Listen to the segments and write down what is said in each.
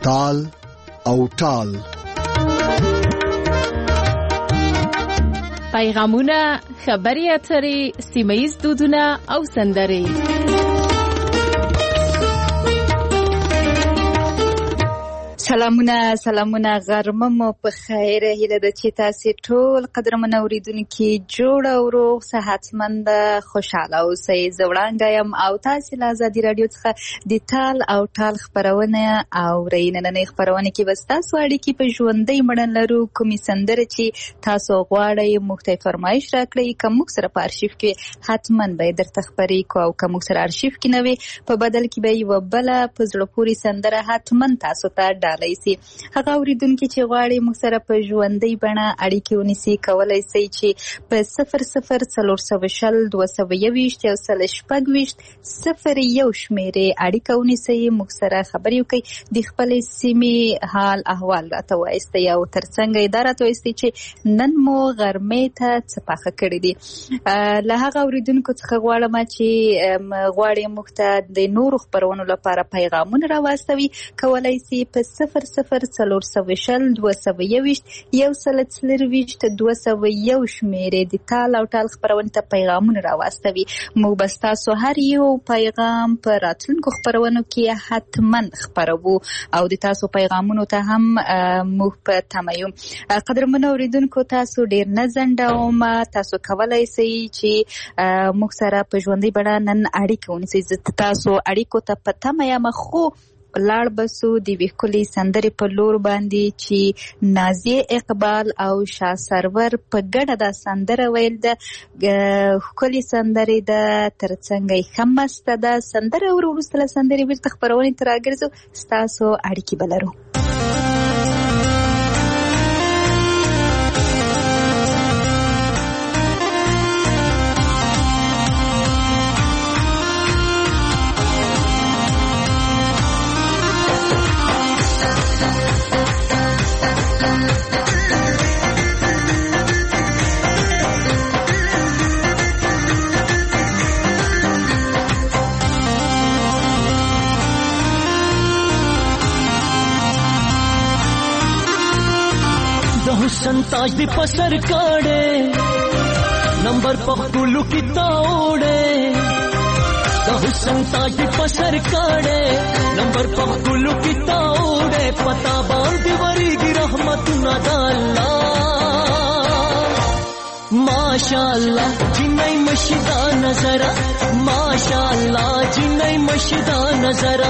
تال او ټال. پیغامونه، خبري اترې، سیمه‌ییز دودونه او سندرې. سلامونه غرمه مو په خیر. هیله ده چې تاسو ټول قدرمن اوریدونکو جوړ او روغ صحتمند خوشاله اوسئ. زوړانګه يم او تاسو له آزادي رادیو څخه د تال او ټال خبرونه او ریننه خبرونه کې بس تاسو اړیکې په ژوندۍ مړن لرو. کومې سندره چې تاسو غواړئ موږ ته فرمایش راکړئ. کوم سره په ارشیف کې حتما به درته خبرې کو او کوم سره ارشیف کې نه وي په بدل کې به یو بل په زړه پورې سندره حتما تاسو ته ډالۍ. هغه اوریدونکو چې غواړي موږ سره په ژوندۍ بڼه اړیکې ونیسي کولای شي چې په 004022 شمیرې اړیکه ونیسي موږ سره خبرې وکړي د خپل سیمې حال احوال راته وایستي او ترڅنګ اداره ته وایستي چې نن مو غرمې ته څه پخه کړی دي. له هغه اوریدونکو څخه غواړم چې غواړي موږ ته د نورو خبرونو لپاره پیغامونه راوستوي. کولای شي په 004022 شمیرې د تال او ټال خبرونه ته پیغامونه راوستوي. موږ بس تاسو هر یو پیغام په راتلونکو خبرونو کې حتما خبرو او د تاسو پیغامونو ته هم موږ په تمه یو. قدرمن اوریدونکو تاسو ډیر نه ځنډوم. تاسو کولای شئ چې موږ سره په ژوندۍ بڼه نن اړیکه ونیسئ. تاسو اړیکو ته په تمه یم خو لاړ بسو د ویکولي سندرې په لور باندې چې نازیه اقبال او شاه سرور په ګډه د سندره ویل د ویکولي سندرې د ترڅنګ خمسته د سندره وروسته سندرې ورته خبرونه تر راګرځو تاسو اړیکې بلرو. حسن تاج دی پسر کاڑے نمبر پختولو کی تاوڑے دا حسن تاج دی پسر کاڑے نمبر پختولو کی تاوڑے پتا باندی وری گی رحمت ندا اللہ ماشاءاللہ جنائی مشدہ نظرہ ماشاءاللہ جنائی مشدہ نظرہ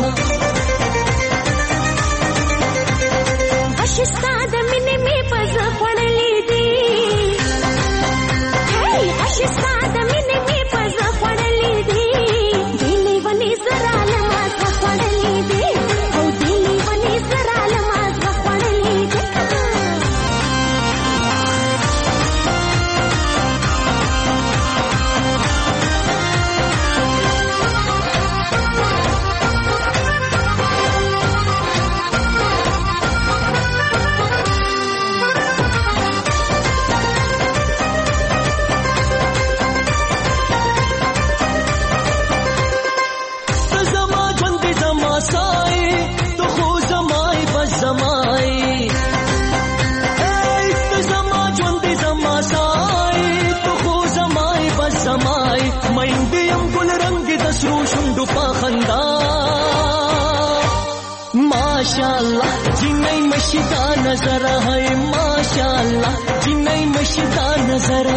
اشستاد منه می پز خړلې دي هي اشستاد منه می پز خړلې دي دلی ونی زراله ما خړلې دي او دلی ونی زراله ما خړلې دي माशाअल्लाह जिन्नई मशीदा नजरा है माशाअल्लाह जिन्नई मशीदा नजरा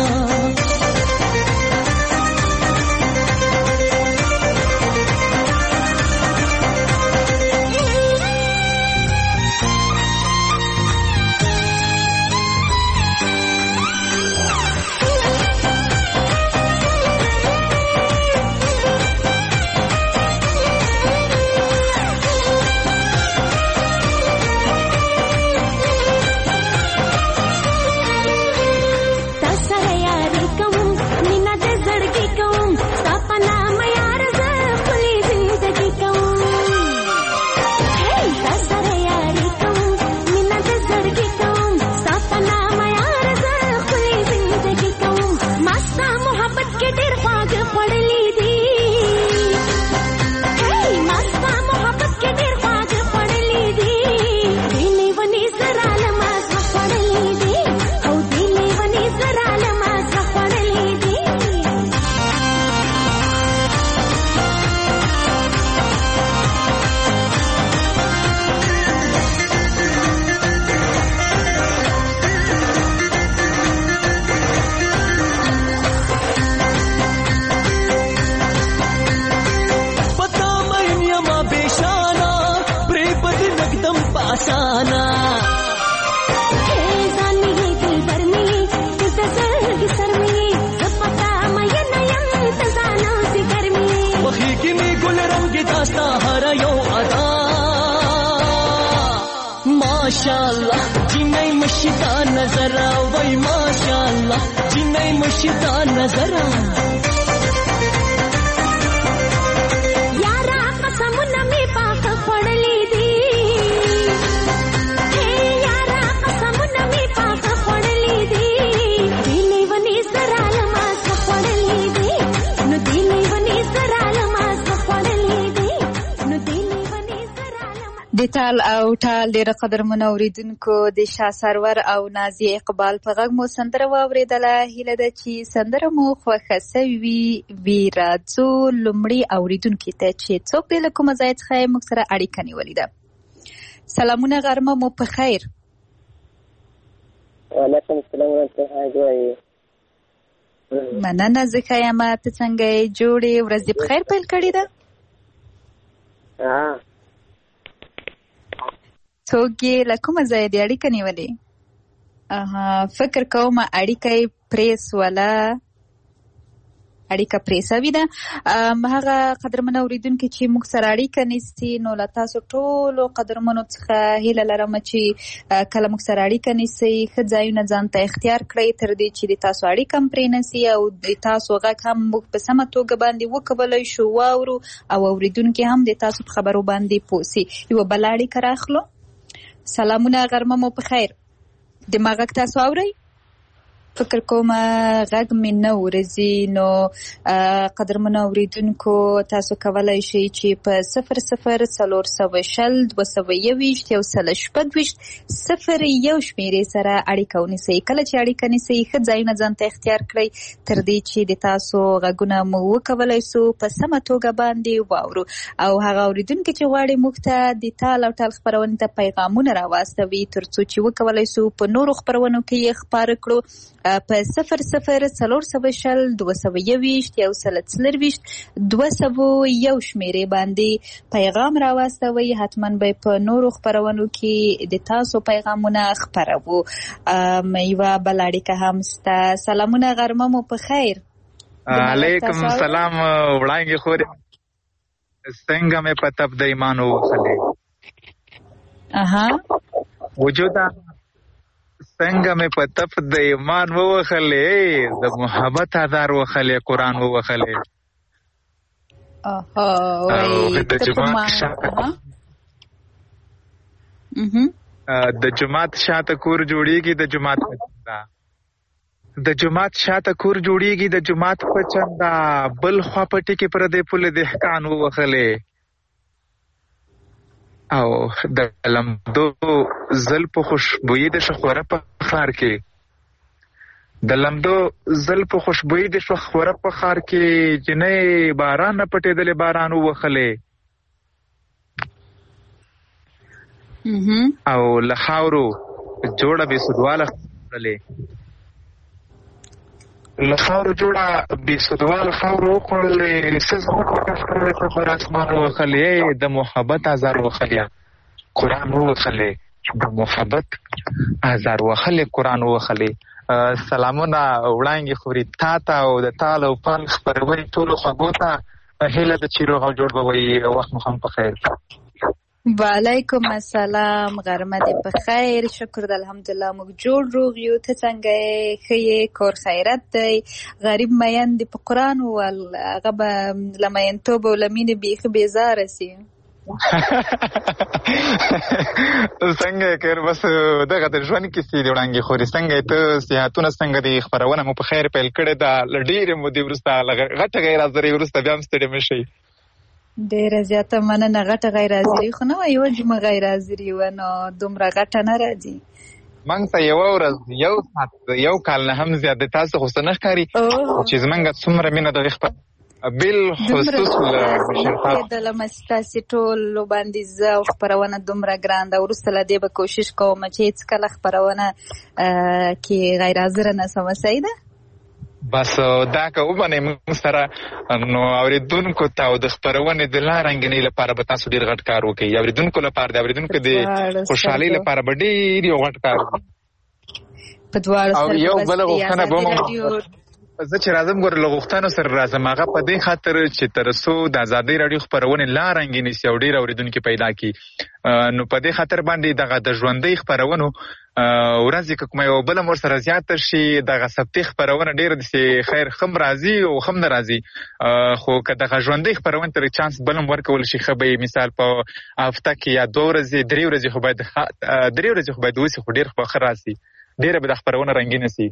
تاسو یاري کوم ګل رنگ داستا هر یو ادا ماشاءالله جنای مشتا نظر وای ماشاءالله جنای مشتا نظر یارا قسمونه می پاک خړلې دي هي یارا قسمونه می پاک خړلې دي دلی ونی سره لما خړلې دي نو دلی ونی سره لما خړلې دي نو دلی ونی سره لما د تال او ټال ډېر قدرمن اوریدونکو د شاه سرور او نازیه اقبال په غږ مو سندره واورېدله. هیله ده چې سندره مو خوښه سوي وي. راځو لومړي اوریدونکي ته چې څوک دی له کومه ځای څخه موږ سره اړیکه نیولې ده. سلامونه غرمه مو په خیر. وعلیکم السلام ورحمۃ اللہ. مننه زه ښه یم. ته څنګه یې؟ جوړې ورځ دې په خیر پیل کړې ده؟ څوک یې له کومه ځایه دې اړیکه نیولې؟ فکر کوم اړیکه یې پرېسوله، اړیکه پرې سوې ده. هغه قدرمنه اورېدونکي چې موږ سره اړیکه نیسي نو له تاسو ټولو قدرمنو څخه هیله لرم چې کله موږ سره اړیکه نیسئ ښه ځایونه ځان ته اختیار کړئ تر دې چې د تاسو اړیکه هم پرې نسي او د تاسو غږ هم موږ په سمه توګه باندې وکولی شو واورو او اورېدونکي هم د تاسو په خبرو باندې پوه سي. یوه بله اړیکه راخلو. سلامونه غرمه مو په خیر. د ما غږ تاسو اورئ؟ فکر کوم غږ مې نه ورځي. نو قدرمنو اورېدونکو تاسو کولی شئ چې په 00402021 126 01 شمېرې سره اړیکه ونیسئ. کله چې اړیکه نیسئ ښه ځایونه ځان ته اختیار کړئ تر دې چې د تاسو غږونه مو وکولی سو په سمه توګه باندې واورو. او هغه اورېدونکي چې غواړي موږ ته د تال او ټال خپرونې ته پیغامونه راواستوي تر څو چې وکولی سو په نورو خپرونو کې یې خپاره کړو په 00402021 شمېرې باندې پیغام راواستوي. حتما به په نورو خپرونو کې د تاسو پیغامونه خپروو. یوه بله اړیکه هم سته. سلامونه غرمه مو په خیر. علیکم السلام وړانګې خورې څنګه مې په تپ د ایمان ووخلې وجوده څنګه مې په تپ د ایمان ووخلې د محبت هزار وخلې قرآن ووخلې د جماعت شاته کور جوړیږي د جماعت د جماعت شاته کور جوړیږي د جماعت په چندا بل خوا پټي کې پر دې پل دهقان ووخلې او د لمدو زلف خوشبوئی د شخوره په خار کې د لمدو زلف خوشبوئی د شخوره په خار کې جنې باران نه پټېدلې باران ووخلې او له خاورو جوړه بې سودواله خوړلې له خاورو جوړه بې سودواله خاورو وخوړلې څه زموږ پر اسمان ووخلې د محبت هزار وخلې قرآن ووخلې د محبت هزار وخلې قرآن ووخلې. سلامونه وړانګې خوري تا ته او د تال او پل خپرونې ټولو خوږو ته هیله ده چې روغ او جوړ به وي. وخت مو هم په خیر. وعلیکم السلام. غرمه دې په خیر. شکر د الحمدلله موږ جوړ روغ یو. ته څنګه یې؟ ښه یې؟ کور خیرت دی؟ غریب مین دې په قرآن وویل هغه به له مینتوب او له مینې بیخي بیزاره سي. څنګه یې کړ بس دغه د ژوند کیسې دي وړانګې خوري. څنګه ته صحتونه څنګه دي؟ خپرونه مو په خیر پیل کړې ده له ډېرې مودې وروسته غټه غیر حاضرۍ وروسته بیا هم ستړي مه شئ. ډېره زیاته مننه. غټه غیر حاضري خو نه وه یوه جمعه غیر حاضري وه نو دومره غټه نه راځي. موږ ته یوه ورځ یو ساعت یو کال نه هم زیات دی. تاسو خو څه نه ښکاري چې زموږ څومره مینه دغې بالخصوص دلم ستاسې ټولو باندې زه او خپرونه دومره ګران ده. وروسته له دې به کوشش کوم چې هېڅکله خپرونه کې غیر حاضره نه سمه. صحیح ده؟ بس دا که ومنئ موږ سره نو اورېدونکو ته او د خپرونې د لا رنګینۍ لپاره به تاسو ډېر غټ کار وکړئ. اورېدونکو لپاره د اورېدونکو د خوشحالۍ لپاره به ډېر یو غټ کار وکړئ. په دواړو او یو بله غوښتنه به زه چې راځم ګوره له غوښتنو سره راځم هغه په دې خاطر چې تر څو د ازادۍ راډیو خپرونې لا رنګینې سي او ډېر اورېدونکي پیدا کړي نو په دې خاطر باندې دغه د ژوندۍ خپرونو ورځې که کومه یوه بله ور سره زیاته شي دغه ثبتي خپرونه ډېره داسې خیر ښه راځي او ښه نه راځي خو که دغه ژوندۍ خپرونې ته چانس بل هم ورکول شي ښه به مثال په هفته کې یا 2 ورځې 3 ورځې خو باید 3 ورځې خو باید وسي خو ډېر به ښه راسي ډېره به د خپرونه رنګینه سي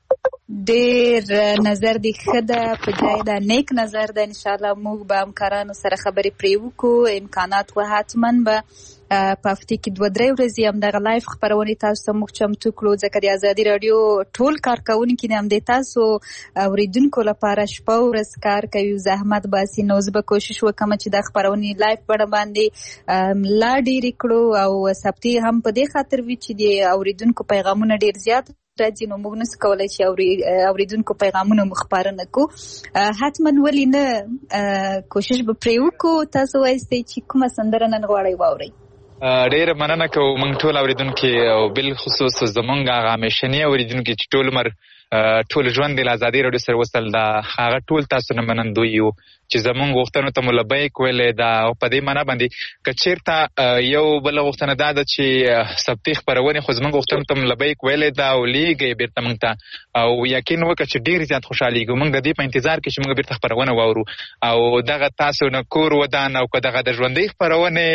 ډېر نظر دی ښه ده په ځای ده نیک نظر ده انشاءالله موږ به همکارانو سره خبرې پرې وکړو امکانات و حتما به په هفتې کې 2-3 ورځې همدغه لایف خپرونې تاسو ته موږ چمتو کړو ځکه د ازادي راډیو ټول کارکوونکي د همدې تاسو اورېدونکو لپاره شپه او ورځ کار کوي زحمت باسي نو زه به کوشش وکړم چې دا خپرونې لایف بڼه باندې لا ډېرې کړو او ثبتي هم په دې خاطر وي چې د اورېدونکو پیغامونه ډېر زیات راځي نو موږ نسو کولی چې اورېدونکو پیغامونه مو خپاره نه کړو حتما ولې نه کوشش به پرې وکړو تاسو وایستئ چې کومه سندره نن غواړئ واورئ ډېره مننه کوو موږ ټول اورېدونکي او بالخصوص زموږ هغه همیشني اورېدونکي چې ټول عمر ټول ژوند د ازادۍ راډیو سره وصل ده هغه ټول تاسو نه منندوی یو چې زموږ غوښتنو ته مو لبیک ویلې ده او په دې معنا باندې که چېرته یو بله غوښتنه دا ده چې ثبتي خپرونې خو زموږ غوښتنو ته مو لبیک ویلې ده او لیږئ بېرته موږ ته او یقین وکړه چې ډېر زیات خوشحالېږو موږ د دې په انتظار کې چې موږ بېرته خپرونه واورو او دغه تاسو نه کور ودان او که دغه د ژوندۍ خپرونې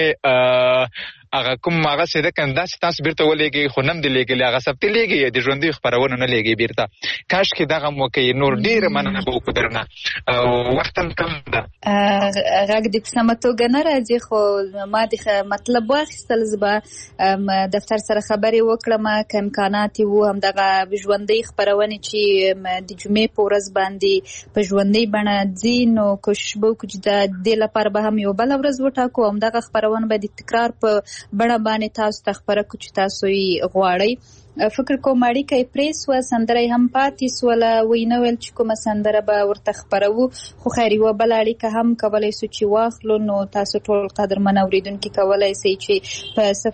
هغه کوم هغه څه ده کنه داسې تاسو بېرته ولېږئ خو نه هم دې لېږلې هغه ثبتي لېږئ د ژوندیو خپرونو نه لېږئ بېرته کاشکې دغه م وکئ نور ډېره مننه به وکړو درنه او وخت هم کم ده غږ دې په سمه توګه نه راځي خو ما د مطلب واخیستل زه به دفتر سره خبرې وکړم که امکانات یې وو همدغه ژوندۍ خپرونې چې د جمعې په ورځ باندې په ژوندۍ بڼه ځي نو کوشش به وکړو چې د دې لپاره به هم یو بله ورځ وټاکو همدغه خپرونه به د تکرار په بڼه باندې تاسو ته خپره کړو چې تاسو یې غواړئ فکر کوم اړیکه یې پرې سوه سندره یې هم پاتې سوله ویې نه ویل چې کومه سندره به ورته خپروو خو خیر یوه بله اړیکه هم کولی سو چې واخلو نو تاسو ټول قدرمن اورېدونکي کولی سئ چې په 00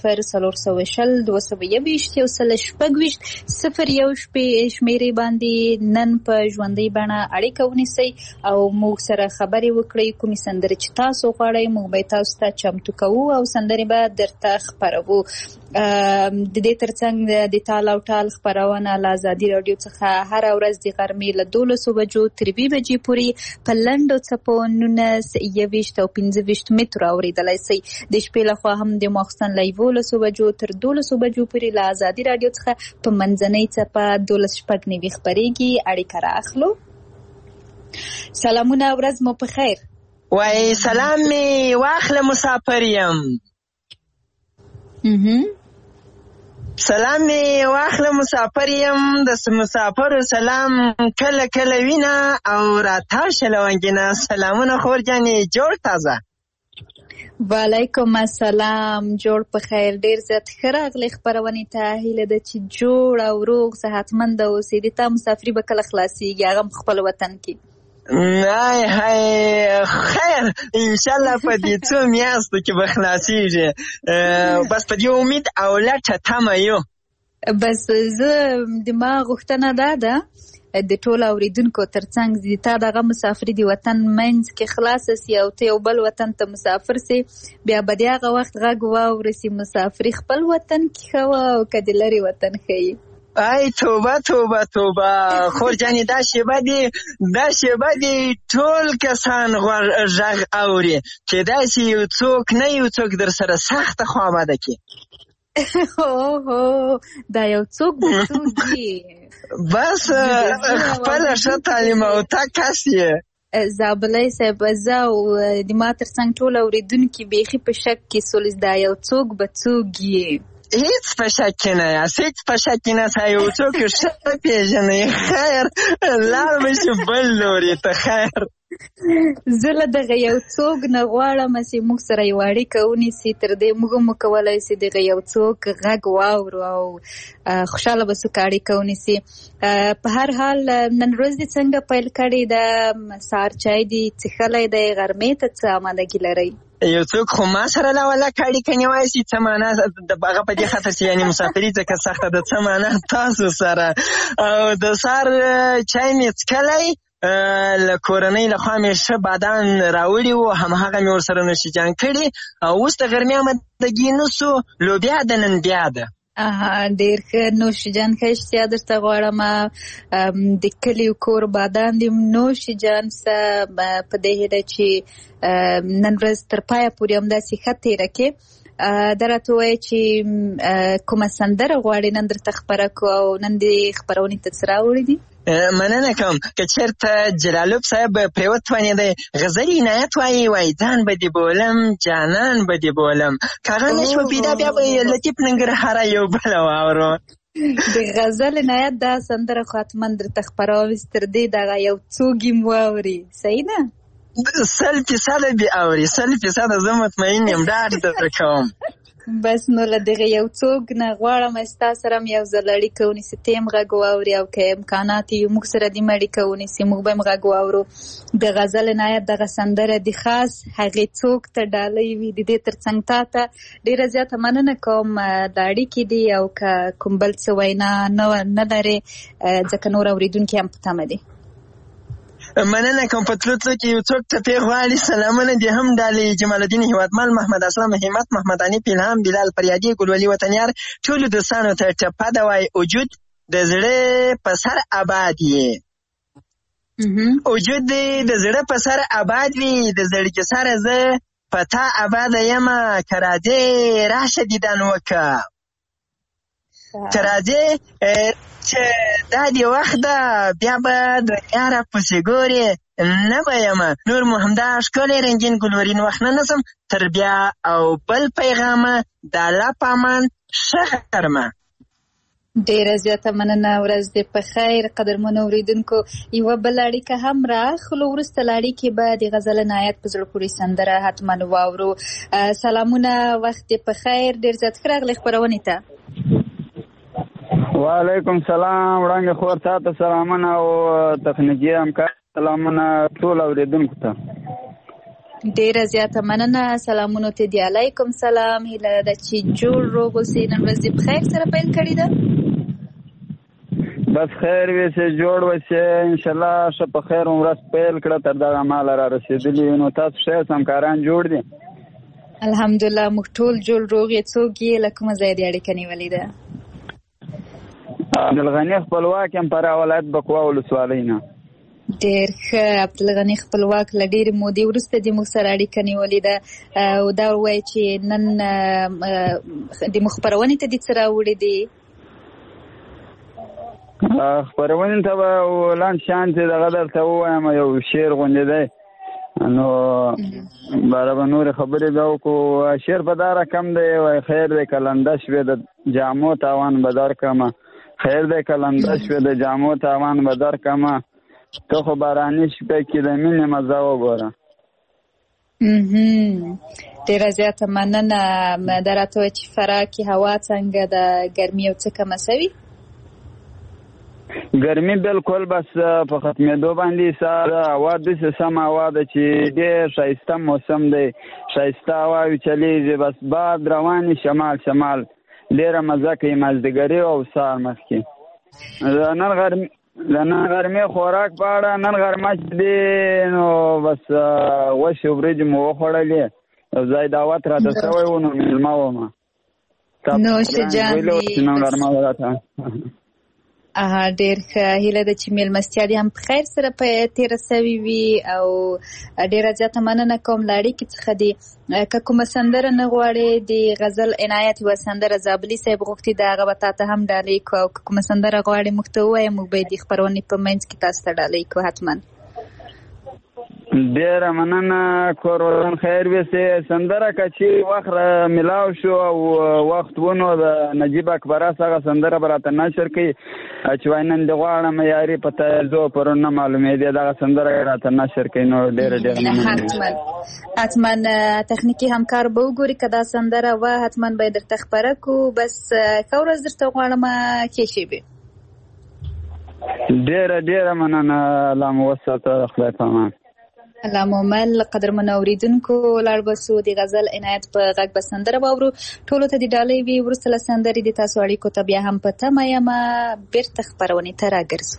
420 221 126 شمېرې باندې نن په ژوندۍ بڼه اړیکه ونیسئ او موږ سره خبرې وکړئ کومې سندرې چې تاسو غواړئ موږ به تاسو ته چمتو کوو او سندرې به درته خپروو د دې ترڅنګ د تال او ټال خپرونه له ازادي راډیو څخه هره ورځ د غرمې له 12 بجو تر 2 بجې پورې په لنډو څپو 19 21 او 25 مترو اورېدلی سئ د شپې لخوا هم د ماخوستن له 11 بجو تر 12 بجو پورې له ازادي راډیو څخه په منځنۍ څپه 12:09 خپرېږي اړیکه رااخلو سلامونه ورځ مو په خیر وای سلام می واخله مسافر یم سلام می واخله مسافر یم د مسافر سلام کله کله وینا او راته شلونګینا سلامونه خور جانې جوړ تازه وعلیکم السلام جوړ په خیر ډیر زیات ښه راغلی خپرونې ته هیله ده چې جوړ او روغ صحتمند اوسې د تا مسافري به کله خلاصېږي هغه هم خپل وطن کې نه خیر انشالله په دې څو میاشتو کې به خلاصېږي بس په دې امید او لټه تمه یو بس زه د ما غوښتنه دا ده د ټولو اورېدونکو ترڅنګ د تا دغه مسافري د وطن منځ کې خلاصه سي او ته یو بل وطن ته مسافر سي بیا به د هغه وخت غږ واورسي مسافري خپل وطن کې ښه وه او که د لرې وطن ښیي ای توبه توبه توبه خور جانې دا شیبه دی ټول کسان غږ اوري چې داسې یو څوک نه یو څوک در سره سخته خوابده کې دا یو څوک د څوک دی بس خپله ښه تعلیم او ته کس یې زابلی صاحب زه او د ما ترڅنګ ټول اورېدونکي بیخي په شک کې سولس دا یو څوک به څوک یې هیڅ په شک کې نه یاست هیڅ په شک کې نه یاست یو څوک ښه پېژنئ خیر لار به شي بل لوري ته خیر زه له دغه یو څوک نه غواړم چې موږ سره یو اړیکه ونیسي تر دې موږ هم وکولی سي دغه یو څوک غږ واورو او خوشحاله به څوک اړیکه ونیسي په هر حال نن ورځ دې څنګه پیل کړې ده سهار چای دې څښلی دی غرمې ته څه امادګي لرئ یو څوک خو ما سره لاولک اړیکه نیوای شي څه معنا هغه په دې خاطر چې یعنې مسافري ځکه سخته ده څه معنا تاسو سره او د سهار چای مې څکلی له کورنۍ لخوا مې ښه بادام راوړي وو همهغه مې ورسره نوشیجان کړي او اوس د غرمې آمادګي نسو لوبیا د نن بیا ده ډېر ښه نوشیجان ښه اشتیا درته غواړم د کلي کور بادام دې نوشیجان څه په دې هیله چې نن ورځ تر پایه پورې همداسې ښه تېره کړې دا راته ووایه چې کومه سندره غواړې نن درته خپره کړو او نن دې خپرونې ته څه راوړي دي مننه کوم که چېرته جلالوب صاحب پرې وتوانېدی غزل عنایت وایي ځان به دې بولم جانان به دې بولم که هغه نه شوه پیدا بیا به لطیف ننګرهاره یو بله واورو د غزل عنایت دا سندره خو حتما درته خپروم تر دې دغه یو څو ګیم واوري صحیح ده 100% به اوري 100% زه مطمئن یم ډاډ درکوم بس نو له دغه یو څوک نه غواړم ستا سره هم یو ځل اړیکه ونیسي ته هم غږ واوري او که امکانات یې موږ سره دې هم اړیکه ونیسي موږ به هم غږ واورو د غزل عنایت دغه سندره د خاص هغې څوک ته ډالۍ وي د دې تر څنګ تا ته ډېره زیاته مننه کوم د اړیکې دي او که کوم بل څه وینا نه لرې ځکه نور اورېدونکي هم په تمه دي مننه کوم په تلو کې یو څوک ټپې غواړي سلامونه دې هم ډالۍ جمال الدین هیوادمل محمد اسلام همت محمد انیف الهام بلال فریادي ګلولي وطنیار ټولو دوستانو ته ټپه ده وایي وجود د زړه په سر آباد یې وجود دې د زړه په سر آباد وي د زړګي سره زه په تا آباده یمه که راځې راشه دیدن وکړه که راځې چې دا دې وخت ده بیا به دنیا را پسې ګورې نه به یمه نور مو همدا ښکلی رنګین ګلورین وخت نه نسم تر بیا او بل پیغامه د الله په امان ښه غرمه ډېره زیاته مننه ورځ دې په خیر قدرمنو اورېدونکو یوه بله اړیکه هم راخلو وروسته له اړیکې به د غزل عنایت په زړه پورې سندره حتما واورو سلامونه وخت دې په خیر ډېر زیات ښه راغلی خپرونې ته وعلیکم سلام وړانګې خور تا ته سلامونه او تخنیکي همکار سلامونه ټول اورېدونکو ته ډېره زیاته مننه سلامونو ته دې علیکم سلام هیله ده چې جوړ روغ اوسې نن ورځ دې په خیر سره پیل کړې ده بس خیر ویسې جوړ وسې انشاءالله ښه په خیر ورځ پیل کړه تر دغه ماله را رسېدلي نو تاسو ښه همکاران جوړ دي الحمدلله موږ ټول جوړ روغ یې څوک یې له کومه ځای دې اړیکه نیولې ده عبدالغني خپلواک یم فراه ولایت بکوا ولسوالۍ نه ډېر ښه عبدالغني خپلواک له ډېرې مودې وروسته دې موږ سره اړیکه نیولې ده او دا ووایي چې نن د موږ خپرونې ته دې څه راوړي دي خپرونې ته به لاندې شانتې دغه درته ووایم یو شعر غوندې دی نو باره به نورې خبرې بیا وکړو شعر په دا رقم دی وایي خیر دی که لنده شوې د جامو تاوان به درکړمه خیر دی که لنده شوې د جامو تاوان به درکړمه ته خو باراني شپې کې د مینې مزه وګوره ډېره زیاته مننه دا راته وایي چې فراه کې هوا څنګه ده ګرمي یو څه کمه شوي ګرمي بالکل بس په ختمېدو باندې ساره هوا داسې سمه هوا ده چې ډېر ښایسته موسم دی ښایسته هواوې چلیږي بس باد روانې شمال ډېره مزه کوي مازدیګري او سهار مخکې د نن غرمې خوراک په اړه نن غرمه چې دی نو بس غوښې وریجې مو وخوړلې یو ځای دعوت راته شوی و نو مېلمه ومه نوشجان نن غرمه راته ډېر ښه هیله ده چې مېلمستیا دې هم په خیر سره تېره سوې وي او ډېره زیاته مننه کوم له اړیکې څخه دې که کومه سندره نه غواړې د غزل عنایت یوه سندره زابلي صاحب غوښتي د هغه به تا ته هم ډالۍ کړو او که کومه سندره غواړې موږ ته ووایه موږ به یې د خپرونې په منځ کې تاسو ته ډالۍ کړو حتما ډېره مننه کور وطن خیر ویسې سندره که چې وخت ملاو شو او وخت ونو د نجیب اکبره هغه سندره به راته نشر کوي چې وایي نن دې غواړم یاري په تیزو پرون نه معلومېدې دغه سندره راته نشر کوي نو ډېره حتما تخنیکي همکار به وګوري که دا سندره وه حتما به یې درته خپره کړو بس ښه ورځ درته غواړم ښې شېبې ډېره مننه الله مو وساته خدای په امان الله مومل قدرمن اوریدونکو لاړ بسو د غزل عنایت په غږ به سندره واورو. ټولو ته د ډالۍ وي وروسته له سندرې د تاسو اړیکو ته بیا هم په تمه یمه بیرته خپرونې ته راګرځو.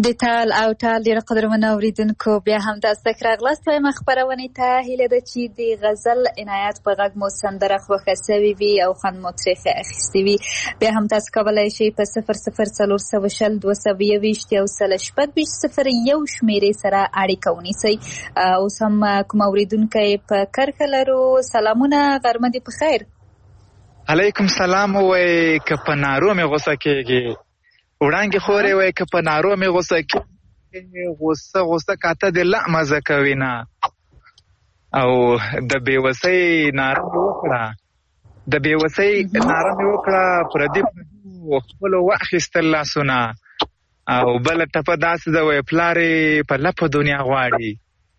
د تال او ټال ډېر قدرمن اوریدونکو بیا هم تاسو ته راغلاست وایم خپرونې ته هیله ده چې د غزل عنایت په غږ مو سندره خوښه سوې وي او خوند مو ترې اخیستی وي. بیا هم تاسو کولی شئ په 004020 222 او 0620 شمیرې سره اړیکه ونیسئ. اوس هم کوم اوریدونکی په کرښه لرو. سلامونه، غرمه دې په خیر. علیکم سلام. وای که په نارو مې غوسه کېږي وړانګې خورې، وای که په نارو مې غوسه کېږي غوسه کاته دې لا مزه کوي نه. او د بېوسۍ ناره مې وکړه د بېوسۍ ناره مې وکړه پردي خپلو واخیستل لاسونه. او بله ټپه داسې ده وای پلارې په لپو دنیا غواړي.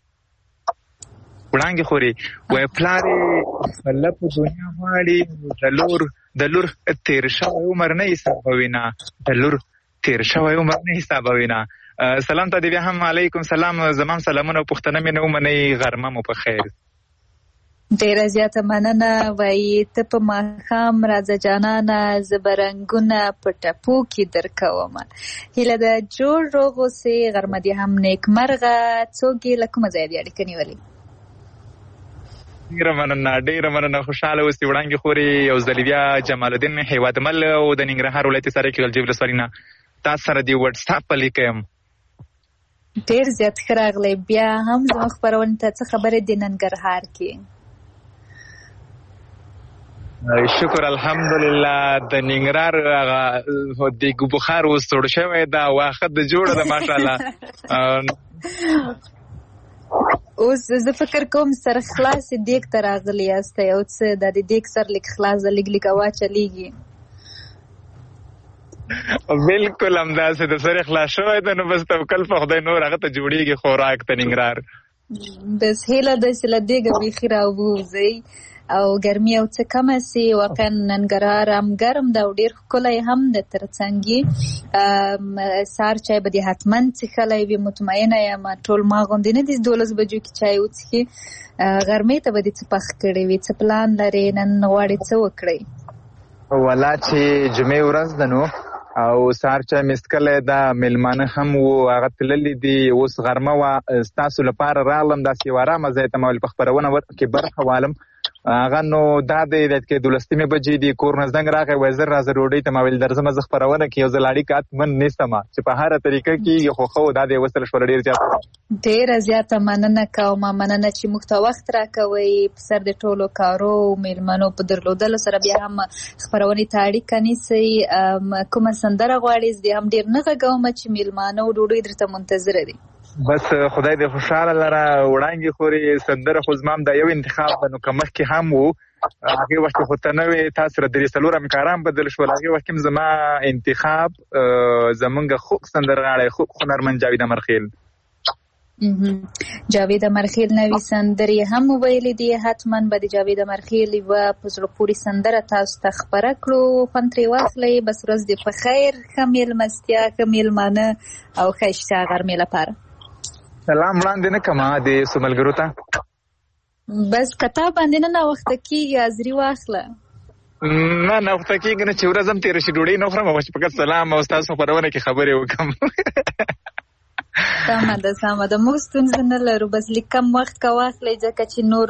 وړانګې خوري وای پلارې په لپو دنیا غواړي. د لور تیر شوی عمر نه حسابوي نه. د لور تیر شوی عمر نه حسابوي نه. سلام ته دې بیا هم علیکم سلام. زمام سلامونه او پوښتنه مې نه ومنئ. غرمه مو په خیر. ډېره زیاته مننه. وایي ته په ماښام راځه جانانه، زه به رنګونه په ټپو کې درکومه. هیله ده جوړ روغ اوسې. غرمه دې هم نیکمرغه. څوک یې له کومه ځایه دې اړیکه نیولې؟ ډیره مننه. خوشحاله اوسئ وړانګې خورې. یو ځل بیا جمال الدین هیوادمل او د ننګرهار ولایت سرای کې غلجی ولسوالۍ نه تاسو سره د وټساپ په لیکه یم. ډېر زیات ښه راغلی. بیا هم زموږ خپرونې ته څه خبرې د ننګرهار کې؟ شکر الحمدلله. د ننګرهار هغه دیګ بخار اوس توړ شوی ده، واښه د جوړه ده ماشاءالله. اوس زه فکر کوم سر خلاص دیګ ته راغلی یاستئ او څه د دیګ سر لیک خلاص د لیک لیکوا چلیږي. بالکل همداسې د سر خلاص شوی ده، نو بس توکل په خدای، نور هغه ته جوړیږي خوراک ته ننګرهار. بس هیله ده چې له دیګه بیخي راووځئ او ګرمي او څه کمه سي. واقعا ننګرهار هم ګرم ده او ډېر ښکلی هم ده. ترڅنګ سهار چای به دې حتما څښلی وي، مطمئنه یم. ټول ما غوندې نه دي 12 بجو کې چای وڅښي. غرمې ته به دې څه پخ کړی وي؟ څه پلان لرې؟ نن غواړې څه وکړئ؟ ولا چې جمعې ورځ ده نو او سهار چای مې څښلی ده. میلمانه هم وو، هغه تللي دي. اوس غرمه وه، ستاسو لپاره راغلم داسې یو ارامه ځای ته. ما ویل په خپرونه کې برخه والم. هغه نو دا دی کې 12 بجې دي، کور نه زنګ راغی، وایي زر راځه ډوډۍ ته. ما ویل درځم زه خپرونه کې یو ځل اړیکه حتمن نیسم چې په هره طریقه کېږي، خو ښه دا دی وصل شوله. ډېر زیات ډېره زیاته مننه کومه. مننه چې موږ ته وخت راکوئ. په سر د ټولو کارو میلمنو په درلودلو سره بیا هم خپرونې ته اړیکه نیسئ. کومه سندره غواړئ؟ زه دې هم ډېر نه غږوم چې میلمانه او ډوډۍ درته منتظره دي. بس خدای دې خوشحاله لره وړانګې خورې. سندره خو زما هم دا یو انتخاب ده، نو که مخکې هم وو هغې وخت کې خو ته نه وې، تاسو سره 3 همکاران بدل شول. هغې وخت کې هم زما انتخاب زمونږ خوږ سندرغاړی، خوږ هنرمند جاوید امرخیل. جاوید امرخیل نوې سندرې هم ویلې دي. حتما به د جاوید امرخیل یوه په زړه پورې سندره تاسو ته خپره کړو، خوند ترې واخلئ. بس ورځ دې په خیر، ښه میلمستیا، ښه میلمانه او ښایسته غرمې لپاره. سلام وړاندې نه کړمه د څو ملګرو ته. بس کتا باندې نه ناوخته کېږي، حاضري واخله. نه ناوخته کېږي نه، چې ورځ هم تېره شي ډوډۍ نه خورم، چې فقط سلام او ستاسو خپرونه کې خبرې وکړم. سمه ده سمه ده، موږ ستونزه نه لرو. بس لږ کم وخت که واخلئ ځکه چې نور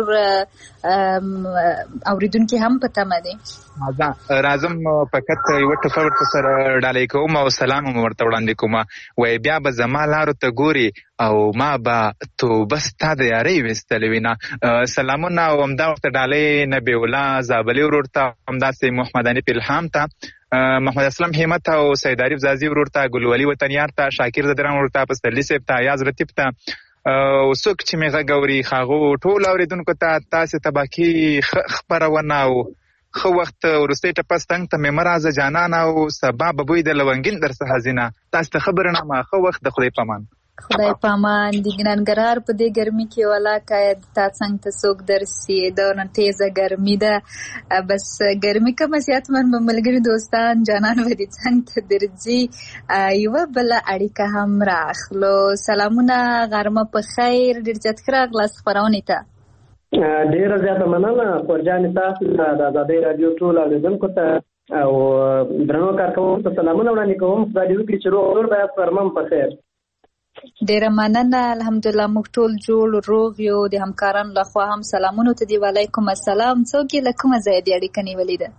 اورېدونکي هم په تمه دي. راځم فقط یوه ټپه ورته سره ډالۍ کوم او سلام هم ورته وړاندې کوم. وایي بیا به زما لارو ته ګوري او ما به توبه ستا د یارۍ ویستلې وي نه. سلامونه او همدا ورته ډالۍ نبی الله زابلي ورور ته، همداسې محمد حنیف الهام ته، محمد اسلم همت او سید عارف زازي ورور ته، ګلولي وطنیار ته، شاکر زدران ورور ته، پسرلي صاحب ته، ایاز رتیب ته، او څوک چې مې غږ اوري هغو ټول اورېدونکو ته تاسې ته باقي خپرونه او ښه وخت. وروستۍ ټپه ستنګ ته مې مه راځه جانانه او سبا به بوی د لونګین در څخه ځینه. تاسې ته خبره نامه، ښه وخت، د خدای پامان. خدای پامان. د ننګرهار په دې ګرمي کې ولاکه تا څنګ ته څوک درسي، دونه تیزه ګرمي ده. بس ګرمي کمه زیات من به ملګري دوستان جانان به دې څنګ ته درځي. یوه بله اړیکه هم راخلو. سلامونه، غرمه په خیر. ډېر زیات ښه راغلاست خپرونې ته. ډېره زیاته مننه خورجانې، تاسو د ازادۍ راډیو ټول اورېدونکو ته او درنو کارکوونکو ته سلامونه وړاندې کوم. خدای دې وکړي چې روغ جوړ به یاست. غرمه په خیر. ډیره مننه. الحمدلله موږ ټول جوړ روغ یو. د همکارانو لخوا هم سلامونه ته دی. وعلیکم السلام. څوک یې له کومه ځایه دې اړیکه نیولې ده؟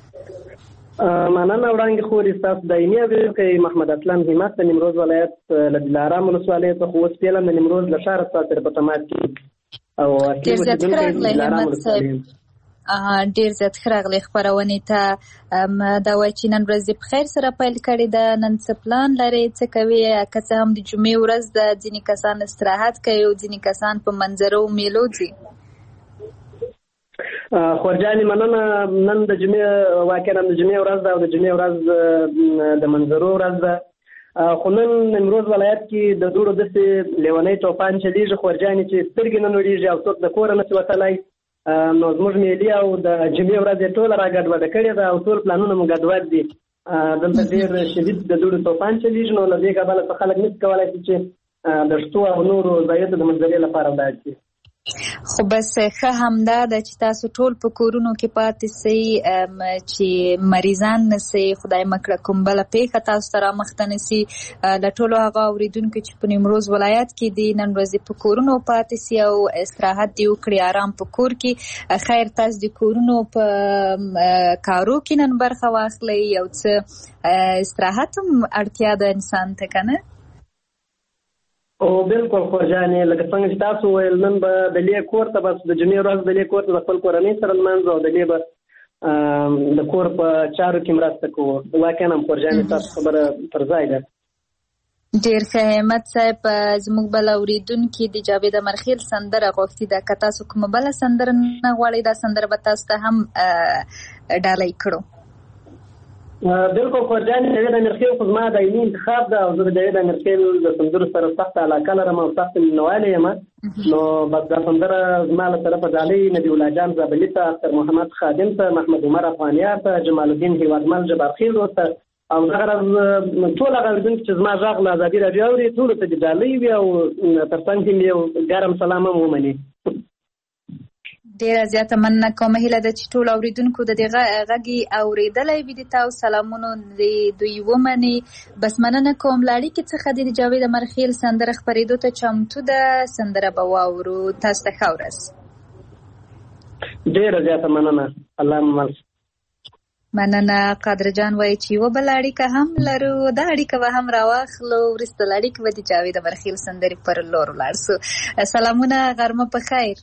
مننه وړاندې خورې ستاسو دایمي اورېدونکی محمد اسلام همت د نیمروز ولایت له دلارام ولسوالۍ څخه اوس فعلا د نیمروز له ښاره ستاسو سره په تماس کې او ډېر زیات ښه راغلی همت صاحب. ډېر زیات ښه راغلی خپرونې ته. دا وایي چې نن ورځ په خیر سره پیل کړې ده. نن څه پلان لرې، څه کوې؟ که څه هم د جمعې ورځ ده، ځینې کسان استراحت کوي او ځینې کسان په منظرو میلو ځي. خورجانې مننه. نن د جمعې واقعا د جمعې ورځ ده او د جمعې ورځ د منظرو ورځ ده. خو نن نیمروز ولایت کې د دوړو داسې لیونی توپان چلیږي خورجانې چې سترګې نه نوړېږي او څوک د کوره نشي وتلی. نو زموږ ملي او د جمعې ورځ یې ټوله را ګډوډه کړې ده او ټول پلانونه مو ګډوډ دي. دلته ډېر شدید د دوړو توپان چلیږي. نو له دې کبله څه خلک نشي کولی چې د شتو او نورو ځایونو د منظرې لپاره ولاړ شي. خو بس ښه همدا ده چې تاسو ټول په کورونو کې پاتې سئ، چې مریضان نه سئ، خدای مکړه کوم بله پیښه تاسو ته رامخته نه سي. له ټولو هغه اورېدونکو چې په نیمروز ولایت کې دي نن ورځې په کورونو پاتې سي او استراحت دې وکړي، آرام په کور کې. خیر تاسو د کورونو په کارو کې نن برخه واخلئ. یو څه استراحت هم اړتیا ده انسان ته، که نه؟ او بالکل خورجانې لکه څنګه چې تاسو ویل نن به د لې کور ته بس د جمعې ورځ د لې کور ته د خپل کورنۍ سره لمانځو او د لې به د کور په چارو کې مرسته کوو. واقعا هم خورجانې تاسو خبره پر ځای ده. ډېر ښه همت صاحب. زموږ بل اورېدونکي د جاوید امرخیل سندره غوښتې ده. که تاسو کومه بله سندره نه غواړئ دا سندره به تاسو ته هم ډالۍ کړو. بالکل خورجانې جاوید امرخیل خو زما دایمي انتخاب ده او زه د جاوید امرخیل د سندرو سره سخته علاقه لرم او سخته مینهوالی یم. نو بس دا سندره زما له طرفه ډالۍ نبي الله جان زابلي ته، اختر محمد خادم ته، محمد عمر افغانیار ته، جمال الدین هیوادمل جبارخیل ته او دغه ورځ ټول هغه اورېدونکي چې زما غږ له ازادي راډیو اوري ټولو ته دې ډالۍ وي او تر څنګ کې مې یو ګرم سلام هم ومني. ډیره زیاته مننه کوم. هیله ده چې ټول اوریدونکو د دې غږی اوریدلای وي د تاسو سلامونو دوی ومني. بس مننه کوم. لاړی کې څخه د جاوید امرخیل سندره خبرېدو ته چمتو ده. سندره به واورو. تاسو ته ښه ورځ. ډیره زیاته مننه. الله مو مننه. قادر جان وایي چې یوه بله اړیکه هم لرو. دا اړیکه به هم راواخلو. وروسته له اړیکې به د جاوید امرخیل سندرې پر لور ولاړ سو. سلامونه، غرمه په خیر.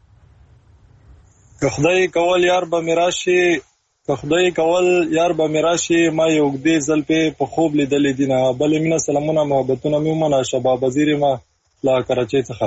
که خدای کول یار به مې راشي، که خدای کول یار به مې راشي، ما یې اوږدې زلفې په خوب لیدلې دینه. بلې مینه سلامونه محبتونه مې ومنه. شباب وزیر یم له کراچۍ څخه.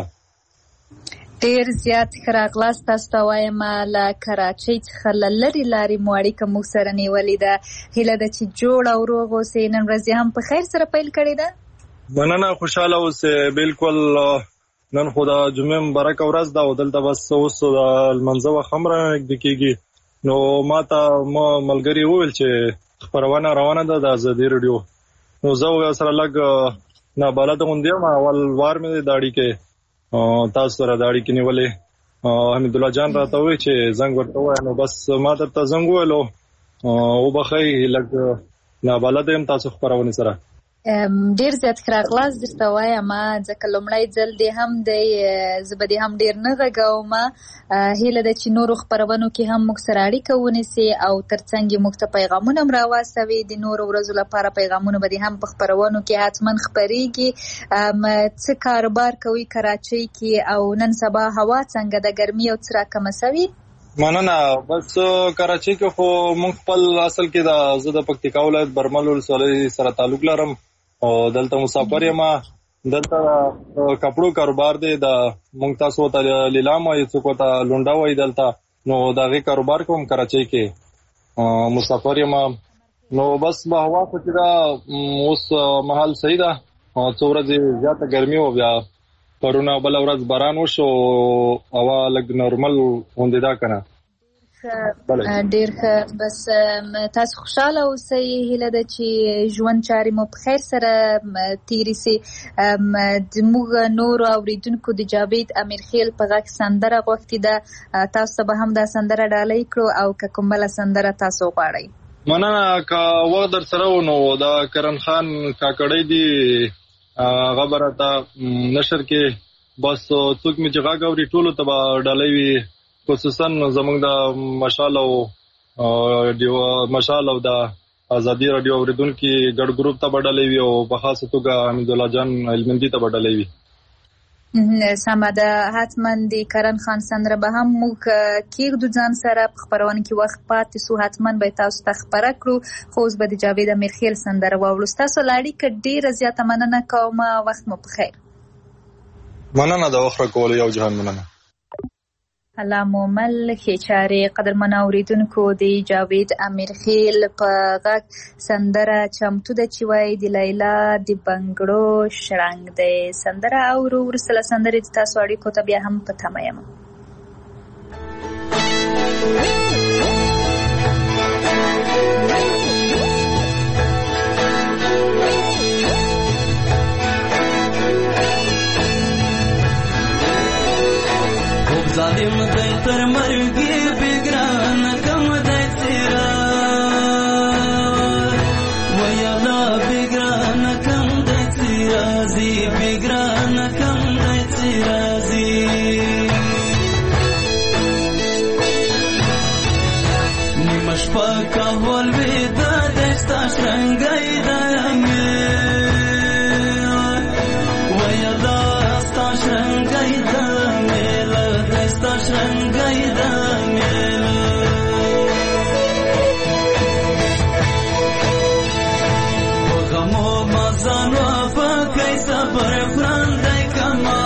ډېر زیات ښه راغلاست. تاسو ته وایم له کراچۍ څخه له لرې لارې مو اړیکه موږ سره نیولې ده. هیله ده چې جوړ او روغ اوسئ. نن ورځ هم په خیر سره پیل کړې ده. مننه، خوشحاله اوسئ. بالکل نن خو د جمعې مبارکه ورځ ده او دلته بس اوس د لمانځه وخت هم رانږدې کېږي. نو ما ته ملګري وویل چې خپرونه روانه ده د ازادي راډیو. نو زه سره لږ نابلده غوندې یم. اول وار مې د اړیکې تاسو سره د اړیکې نیولې. حمید الله جان راته وویل چې زنګ ورته ووایه. نو بس ما درته زنګ وویلو. وبښئ لږ نابلده یم تاسو خپرونې سره. ډیر زیات راغلاست درته وایم ځکه لومړی ځل دی هم دی. زه به دې هم ډیر نه غږوم. هیله ده چې نورو خپرونو کې هم موږ سره اړیکه ونیسي او ترڅنګ یې موږ ته پیغامونه هم راواستوي. د نورو ورځو لپاره پیغامونه به دې هم په خپرونو کې حتما خپرېږي. څه کاروبار کوي کراچۍ کې او نن سبا هوا څنګه ده؟ ګرمي او څه راکمه سوي؟ مننه. بس کراچۍ کې خو موږ خپل اصل کې زه د پکتیکا ولایت برمل ولسوالۍ سره تعلق لرم او دلته مسافر یم. دلته کپړو کاروبار دی. د موږ تاسو ته لیلام وایي، څوک ته لونډه وایي دلته. نو د هغې کاروبار کوم کراچۍ کې. مسافر یم. نو بس به هوا خو چې ده اوس محل صحیح ده. څو ورځې زیاته ګرمي وه، بیا پرونه بله ورځ باران وشو، هوا لږ نورمل غوندې ده که نه. ډېر ښه. بس تاسو خوشحاله اوسئ. هیله ده چې ژوند چارې مو په خیر سره تېرې سي. زموږ نورو اورېدونکو د جاوید امیرخیل په غږ سندره غوښتې ده. تاسو ته به هم دا سندره ډالۍ کړو او که کوم بله سندره تاسو غواړئ. مننه. که وخت در سره و نو دا کرن خان کاکړی دی هغه به راته نشر کې بس څوک مې چې غږ اوري ټولو ته به ډالۍ وي خصوصا زموږ د مشال او د ازادي رادیو اوریدونکو ګډ ګروپ ته به ډالۍ وي او په خاصه توګه حمید الله جان علمندي ته به ډالۍ وي. سمه ده، حتما د کرن خان سندره به هم موږ کېږدو ځان سره په خپرونه کې وخت پاتې سو، حتما به تاسو ته خپره کړو. خو اوس به د جاوید امیرخیل سندره واورو. ستاسو له اړیکه ډېره زیاته مننه کوم، وخت مو په خیر. مننه د وخت راکولو، یو جهان مننه. الله مو مل ښې چارې. قدرمنو اورېدونکو، د جاوید امیرخیل په غږ سندره چمتو ده چې وایي د لیلا د بنګړو شړنګ دی. سندره اورو، وروسته له سندرې د تاسو اړیکو ته بیا هم په تمه یم. ظالم دی تر مرګي بګران کم دی تیرا ویلا بګران کم دی تیرا زی بګران کم دی تیرا زی نیمش پاکا ول ودا دستا شنګای دمه ویلا ستا شنګای دمه شنګای د مېل وغمو مزانو فکای صبر فرندای کما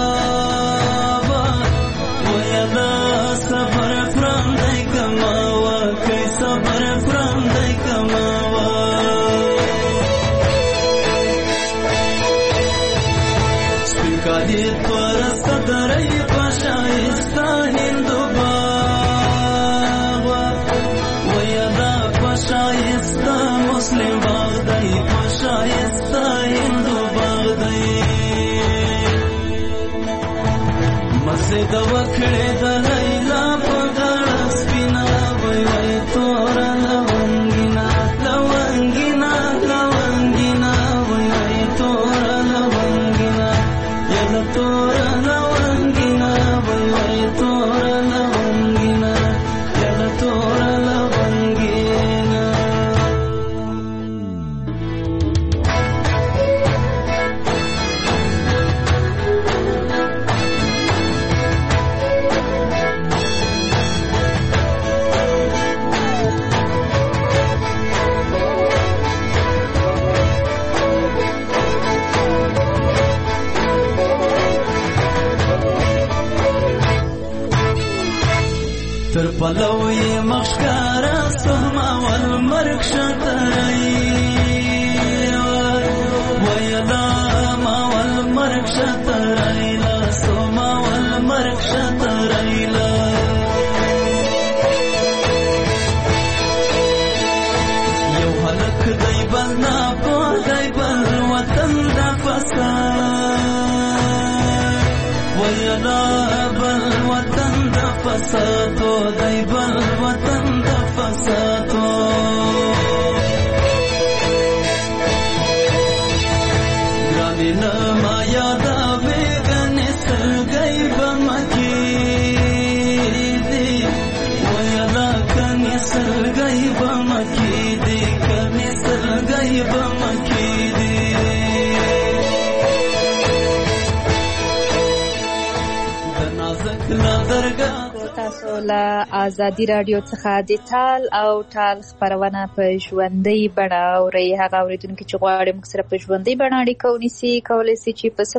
ویلا صبر فرندای کما وکای صبر فرندای کما سپکالی پرست درای پشایستا هندو باغ ویدا پشایستا مسلم باغ دی پشایستا هندو باغ دی مسجد وکړه د لیلا په غاړه سپینا وای وای تور لونګینا لونګینا لونګینا وای وای تور لونګینا یلا تور لونګینا وای وای تور لونګینا یلا تور لونګینا تر پلوی مخشکارا سهما والمرک شترئی ویلا ما والمرک شترئی لا سهما والمرک شترئی لا یو حلق دی بل ناپو دی بل وطن دا فساد ویلا بل وطن دا فسادو دی بل وطن دا فسادو گرانی نما یادا بیگنی سلگئی بمکی دی ویلا کنی سلگئی بمکی دی کنی سلگئی بمکی دی تاسو له ازادي رادیو څخه د ټال او ټال خبرونه په ژوندۍ بڼه اورئ. هغه اورېدونکي چې غواړي موږ سره په ژوندۍ بڼه اړیکه ونیسي کولی سي چې په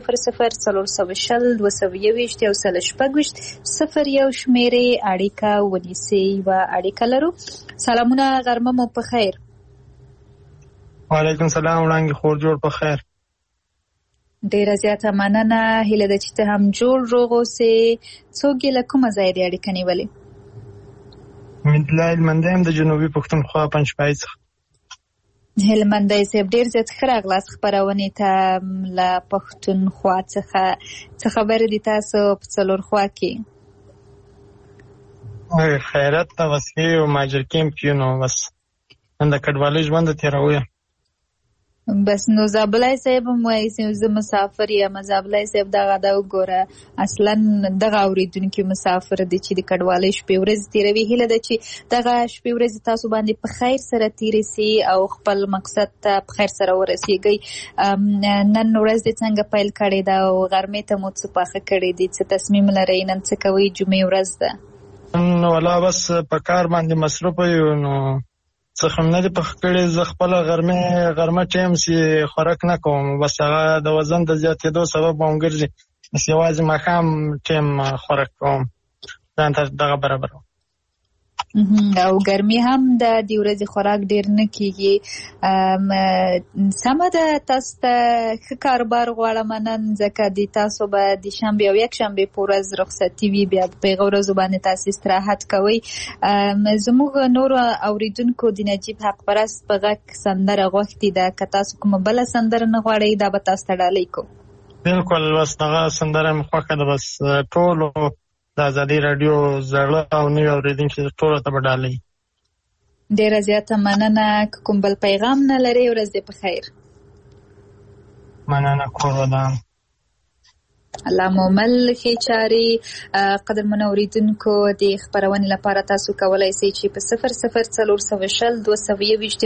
00402021 شمیرې اړیکه ونیسي. یوه اړیکه لرو. سلامونه، غرمه مو په خیر. وعلیکم سلام، وړانګې خور جوړ په خیر. ډیره زیاته مننه. هیله ده چې ته هم جوړ روغ اوسې. څوک یې له کومه ځایه دې اړیکه نیولې؟ حمیدالله هلمندی یم د جنوبي پښتونخوا پنجپای څخه. هلمندی صاحب ډیر زیات ښه راغلاست خپرونې ته له پښتونخوا څخه. څه خبرې دي تاسو په څلورخوا کې؟ خیرت ته بس یې یو ماجر کیمپ یو نو بس نن د کډوالۍ ژوند تېروو. بس نو زابلای صاحب هم وایي چې زه مسافر یم. زابلای صاحب دغه دا وګوره اصلا دغه اورېدونکي مسافر دی چې د کډوالۍ شپې ورځې تېروي. هیله ده چې دغه شپې ورځې تاسو باندې په خیر سره تېرې سي او خپل مقصد ته په خیر سره ورسېږئ. نن ورځ دې څنګه پیل کړې ده او غرمې ته مو څه پاخه کړې دي؟ څه تصمیم لرئ؟ نن څه کوئ؟ جمعې ورځ ده. والله بس په کار باندې مصروف یو، نو څه هم نه دي پخ کړی. زه خپله غرمه ټایم چې خوراک نه کوم، بس هغه د وزن د زیاتېدو سبب به هم ګرځي، بس یوازې ماښام ټایم خوراک کوم، ځان ته دغه برابروم. او ګرمي هم د دې ورځې خوراک ډېر نه کېږي. سمه ده، تاسو ته ښه کاروبار غواړم نن، ځکه د تاسو به د شنبې او یکشنبې په ورځ رخصتي وي، بیا په هغه ورځو باندې تاسو استراحت کوئ. زموږ نورو اورېدونکو د نجیب حق پرست په غږ سندره غوښتې ده، که تاسو کومه بله سندره نه غواړئ دا به تاسو ته ډالۍ کوو. بلکل، بس دغه سندره مې خوښه ده. بس ټولو د ازادي راډیو زړه او نوي اورېدونکي ټولو ته به ډالۍ. ډېره زیاته مننه. که کوم بل پیغام نه لرئ، ورځ دې په خیر. مننه، کور ودان. الله مومل ښې چارې. قدرمنو اورېدونکو، د خپرونې لپاره تاسو کولی شئ چې په 004020 222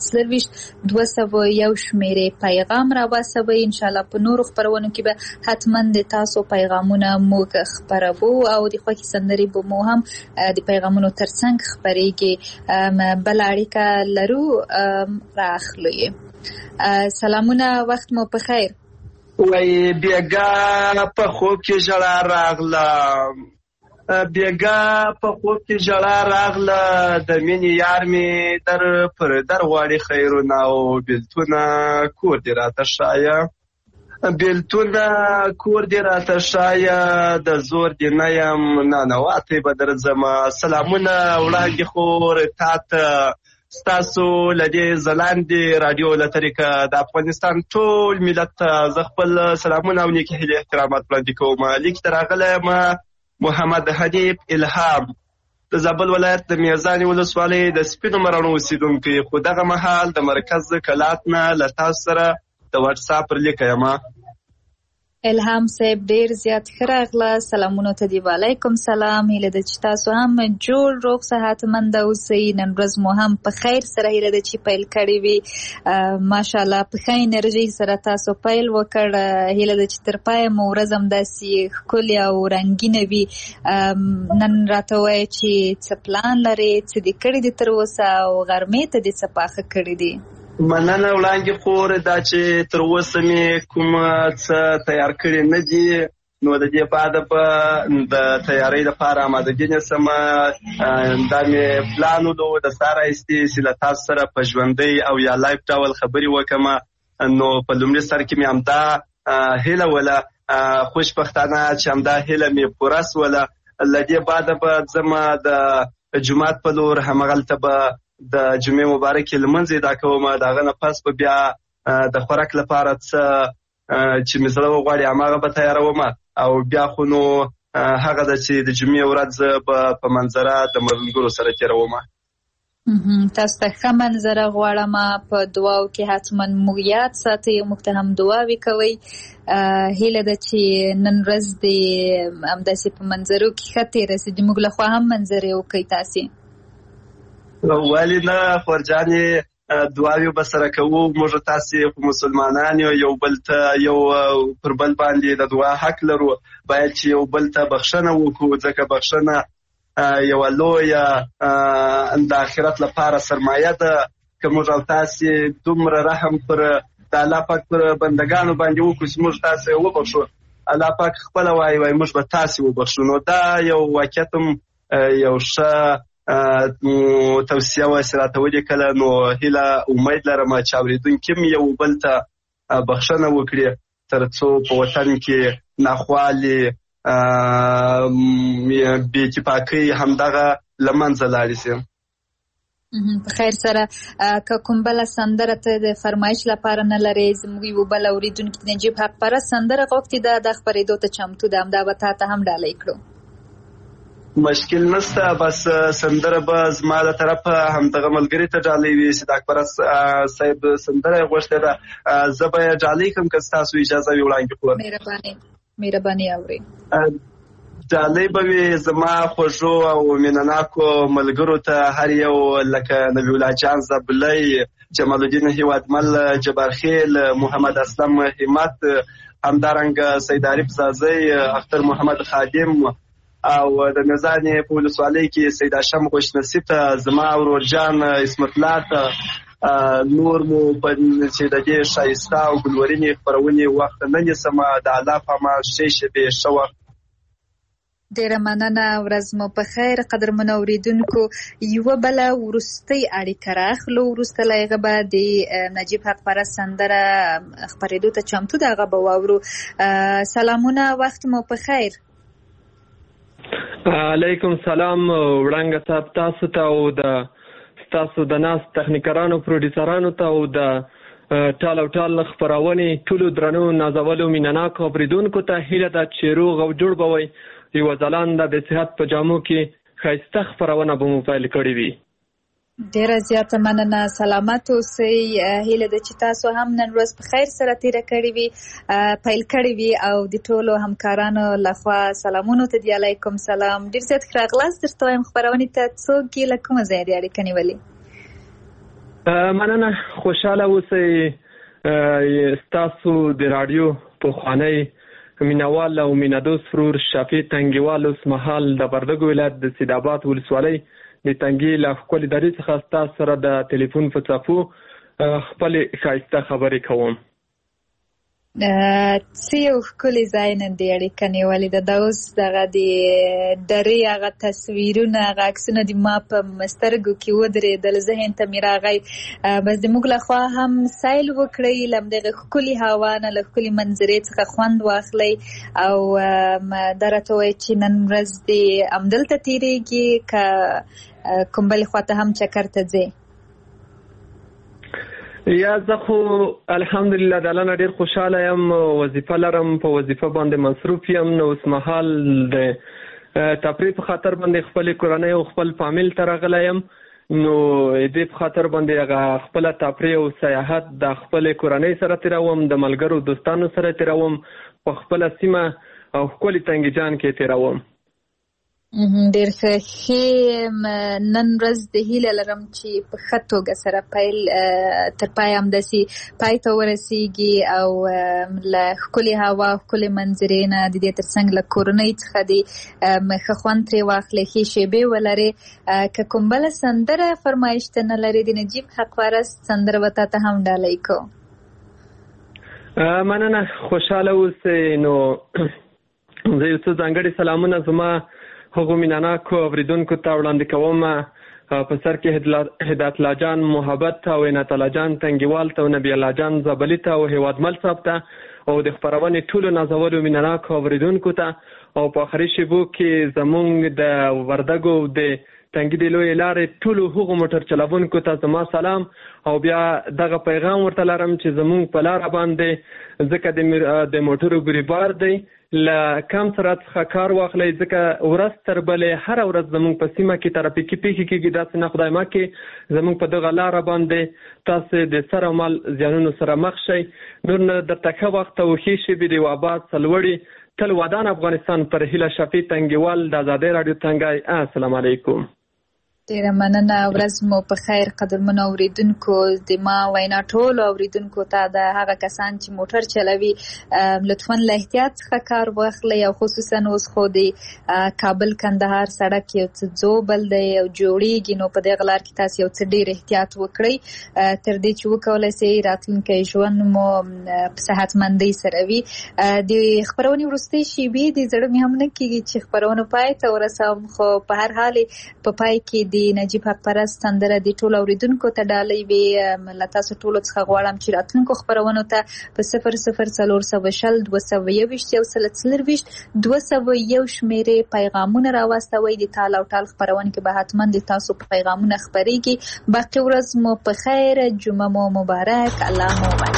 201 شمېرې پیغام راواستوئ. انشاءالله په نورو خپرونو کې به حتما د تاسو پیغامونه موږ خپروو او د خوښې سندرې به مو هم د پیغامونو ترڅنګ خپرېږي. بله اړیکه لرو، راخلو یې. سلامونه، وخت مو په خیر. وای بیګا په خوب کې ژړا راغله، بیګا په خوب کې ژړا راغله، د مینې یار مې در پر در غواړي خیرونه او بیلتونه کور دې راته ښایه، بیلتونه کور دې راته ښایه، د زور دې نه یم نانواتې به درځمه. سلامونه وړاندې خور تا ته، ستاسو له دې ځلاندې راډیو له طریقه د افغانستان ټول ملت ته زه خپل سلامونه او نیکې هیلې احترامات وړاندې کوم. لیک ته راغلی یم محمد حنیف الهام، د زابل ولایت د میزانې ولسوالۍ د سپینو مراڼو اوسېدونکی، خو دغه مهال د مرکز کلات نه له تاسو سره د واټساپ پر لیکه یم. الهام صاحب ډېر زیات ښه راغله. سلامونو ته دی وعلیکم سلام. هیله ده چې تاسو هم جوړ روغ صحتمند اوسئ. نن ورځ مو هم په خیر سره هیله ده چې پیل کړې وي. ماشاءالله په ښه انرژۍ سره تاسو پیل وکړ. هیله ده چې تر پایه مو ورځ همداسې ښکلې او رنګینه وي. نن راته ووایه چې څه پلان لرې، څه دې کړي دي تر اوسه او غرمې ته دې څه پاخه کړي دي؟ مننه وړاندې خور، دا چې تر اوسه مې کوم څه تیار کړي نه دي، نو د دې بعده به د تیارۍ لپاره آمادګي نیسم. دا مې پلان ولو د ساره ایستې چې له تاسو سره په ژوندۍ او یا لایف ډول خبرې وکړم. نو په لومړي سر کې مې همدا هیله وله، خوشبختانه چې همدا هیله مې پوره سوله. له دې بعده به ځم د جومات په لور، همغلته به د جمعې مبارکې لمونځ ادا کوم. د هغه نه پس به بیا د خوراک لپاره څه چې مې زړه وغواړي هماغه به تیاروم، او بیا خو نو هغه ده چې د جمعې ورځ به په منظره د ملګرو سره تېروم. تاسو ته ښه منظره غواړم. په دعاو کې حتما موږ یاد ساتئ، موږ ته هم دعاوې کوئ. هیله ده چې نن ورځ دې همداسې په منظرو کې ښه تېره سي. موږ له خوا هم منظرې وکړئ تاسې. ولې نه خورجانې، دعاوې به سره کوو. موږ تاسې خو مسلمانان یو بل ته یو پر بل باندې د دعا حق لرو. باید چې یو بل ته بخښنه وکړو، ځکه بخښنه یوه لویه د آخرت لپاره سرمایه ده. که موږ او تاسې دومره رحم پر د الله پاک پر بندګانو باندې وکړو چې موږ تاسې وبخښو، الله پاک خپله وایي موږ به تاسې وبخښو. نو دا یو واقعیت هم یو ښه توصیه وه چې راته ولیکله. نو هیله امید لرم چې اورېدونکي هم یو بل ته بخښنه وکړي، تر څو په وطن کې ناخوالې بې اتفاقۍ همدغه له منځه لاړې شي. په خیر سره. که کوم بله سندره ته د فرمایش لپاره نه لرې، زموږ یو بل اورېدونکي نجیب حق پرست سندره غوښتې ده، د خپرېدو ته چمتو ده، همدا به تا ته هم ډالۍ کړو. مشکل نشته. بس سندره به زما د طرفه همدغه ملګري ته ډالۍ وي چې د اکبر صاحب سندره یې غوښتې ده. زه به یې ډالۍ کړم که ستاسو اجازه وي وړاندې کړم. مهرباني اورئ. ډالۍ به وي زما خوږو او مینناکو ملګرو ته، هر یو لکه نبی الله جان زبلی، جمال الدین هیوادمل، جبار خیل، محمد اسلم همت، همدارنګه سید عارف زازی، اختر محمد خادم او د میزانې په ولسوالۍ کې سید هاشم خوشنصیب ته، زما ورور جان اسمت الله ته، نور مو چې د دې ښایسته او ګلورینې خپرونې وخت نه نیسم. د الله په امان ښې شپې، ښه وخت. ډیره مننه. ورځ مو په خیر. قدرمنو اوریدونکو، یوه بله وروستۍ اړیکه راخلو. وروسته له هغه به د نجیب حق پرست سندره خپرېدو ته چمتو ده، هغه به واورو. سلامونه، وخت مو په خیر. علیکم سلام وړانګه صاحب، تاسو ته او د ستاسو د ناست تخنیکرانو پروډیوسرانو ته او د ټال او ټال خپرونې ټولو درنو نازولو مینناکو اوریدونکو ته هیله ده چې روغ او جوړ به وئ. یوه ځلانده د صحت په جامو کې ښایسته خپرونه به مو پیل کړې وي. ډیره زیاته مننه. سلامت اوسئ. هیله ده چې تاسو هم نن ورځ په خیر سره تیره کړې وي، پیل کړې وي. او د ټولو همکارانو لخوا سلامونو ته دی علیکم سلام. ډیر زیات ښه راغلاست. درته وایم خپرونې ته څوک یې له کومه ځایه دې اړیکه نیولې؟ مننه. خوشحاله اوسئ. ستاسو د راډیو پخوانی مینوال او مینادوس فرور شفیع تنګیوال اوس مهال د وردګو ولایت د سیدآباد ولسوالۍ د تنګي له ښکلې درې څخه ستاسو سره د تلیفون په څپو خپلې ښایسته خبرې کوم. څه یو ښکلی ځای نن دې اړیکه نیولې ده. دا اوس دغه د درې هغه تصویرونه، هغه عکسونه د ما په سترګو کې ودرېدل، ذهن ته مې راغی. بس زموږ لخوا هم سیل وکړئ، له همدغې ښکلې هوا نه، له ښکلې منظرې څخه خوند واخلئ. او دا راته ووایئ چې نن ورځ دې همدلته تېرېږي که کوم بلې خواته هم چکر ته ځې؟ یا زه خو الحمدلله د الله نه ډېر خوشحاله یم. وظیفه لرم، په وظیفه باندې مصروف یم. نو اوس مهال د تفریح په خاطر باندې خپلې کورنۍ او خپل فامیل ته راغلی یم. نو دې په خاطر باندې هغه خپله تفریح او سیاحت د خپلې کورنۍ سره تېروم، د ملګرو دوستانو سره تېروم، په خپله سیمه او ښکلي تنګیجان کې تېروم. ډېر ښه. نن ورځ د هیله لرم چې په ښه توګه سره پیل تر پایه همداسې پای ته ورسیږي او له ښکلې هوا، ښکلې منظرې نه، د دې تر څنګ له کورنۍ څخه دې ښه خوند ترې واخلې، ښې شېبې ولرې. که کوم بله سندره فرمایش ته نه لرې، د نجیب حق پرست سندره به تا ته هم ډالۍ کو. مننه. خوشحاله اوسئ. نو زه یو څه ځانګړي سلامونه زما هغو مینناکو اوریدونکو ته وړاندې کوم. په سر کې هدایت الله جان محبت او عنایت الله جان تنګیوال ته او نبی الله جان زبلی ته او هیوادمل صاحب ته او د خپرونې ټولو نازولو مینناکو اوریدونکو ته. او په آخري شیبو کې زمونږ د وردګو د تنګي د لویې لارې ټولو هغو موټر چلوونکو ته زما سلام. او بیا دغه پیغام ورته لرم چې زمونږ په لاره باندې ځکه د موټرو ګریبار دی، له کم سرعت څخه کار واخلئ، ځکه ورځ تر بلې هره ورځ زموږ په سیمه کې ترافیکي پیښې کېږي. داسې نه خدای مکړي زموږ په دغه لاره باندې تاسې د سر او مال زیانونو سره مخ شئ. نور نه درته ښه وخت او ښې شېبې د یو آباد سرلوړي تل ودان افغانستان پر هیله شفیع تنګیوال د ازادۍ راډیو تنګی. السلام علیکم. ډیره مننه. ورځ مو په خیر. قدرمنو اوریدونکو، د ما وینا ټولو اوریدونکو ته د هغه کسان چې موټر چلوي لطفا له احتیاط څخه کار واخلئ، او خصوصا اوس خو د کابل کندهار سړک یو څه ځوبل دی او جوړیږي، نو په دغه لار کې تاسو یو څه ډیر احتیاط وکړئ تر دې چې وکولای شئ راتلونکی ژوند مو په صحتمندۍ سره وي. د خپرونې وروستۍ شېبې د زړه مې هم نه کېږي چې خپرونه پای ته ورسوم، خو په هر حال په پای کې د نجیب حق پرست سندره د ټولو اوریدونکو ته ډالۍ وي. له تاسو ټولو څخه غواړم چې راتلونکو خپرونو ته په 004020 221 201 شمیرې پیغامونه راواستوئ. د تال او ټال خپرونه کې به حتما د تاسو پیغامونه خپرېږي. باقي ورځ مو په خیر، جمعه مو مبارک، الله مو مبارک.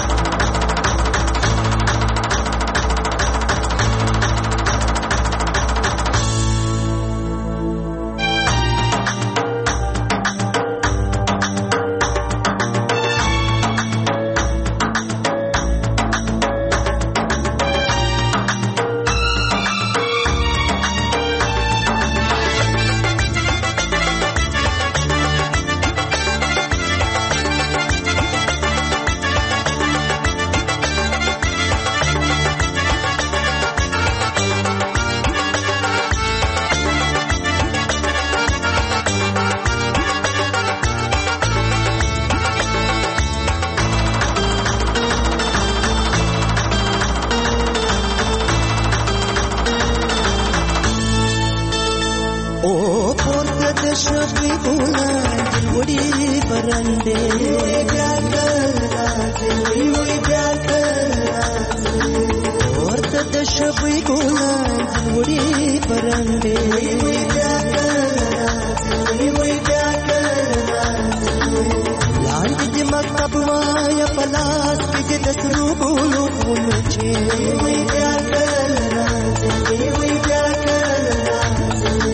پورته د شپې ګلان وړي پرندې بیا کله راځي وی بیا کله راځي پورته د شپې ګلان وړي پرندې وی بیا کله راځي وی بیا کله راځي لاندې د مکتب وایا پلاس کې د سرو ګلو ګلو چې وی بیا کله راځي وی بیا کله راځي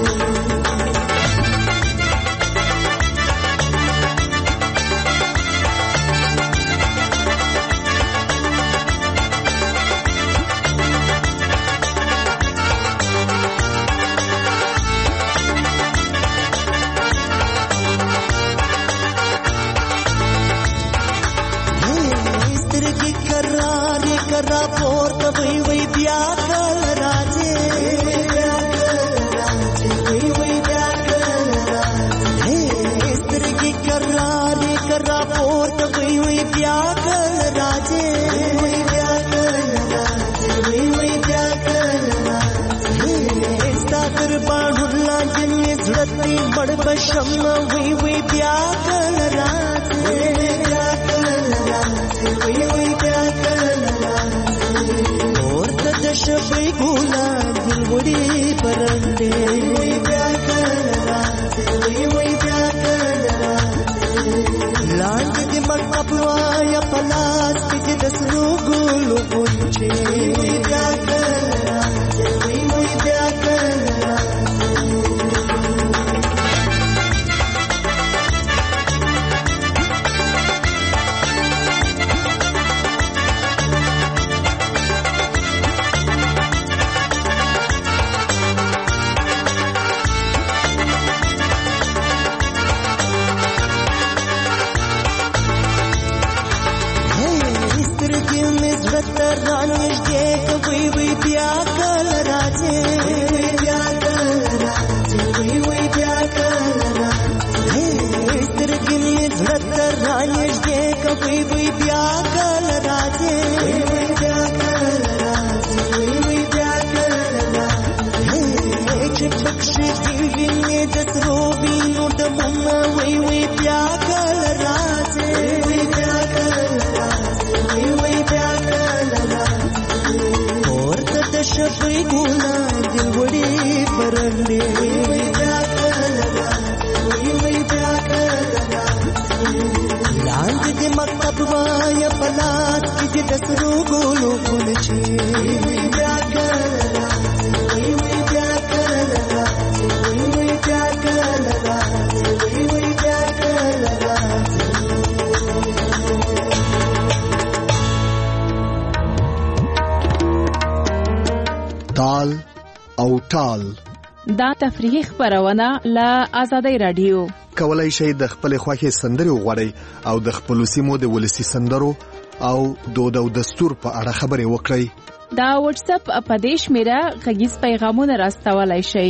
تال او ټال دا تفریحي خبرونه له آزادۍ رادیو کولای شئ د خپل خوښي سندري وغوړئ او د خپل سیمو د ولسی سندرو او دود او دستور په اړه خبري وکړئ. دا واتس اپ اپدیش میرا غږیز پیغامونه راستولای شئ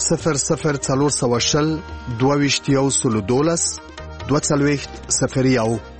00420 22 22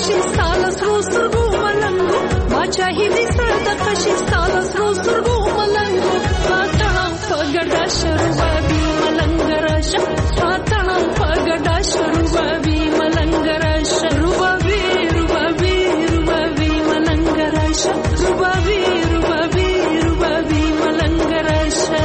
کشي ستاله سرو سترګو ملنګو باچاهي دې سره د کشي ستاله سرو سترګو ملنګو پاتړم په ګډا شروبابي ملنګ راشه پاتړم په ګډا شروبابي ملنګ راشه روبابي روبابي روبابي ملنګ راشه روبابي روبابي روبابي ملنګ راشه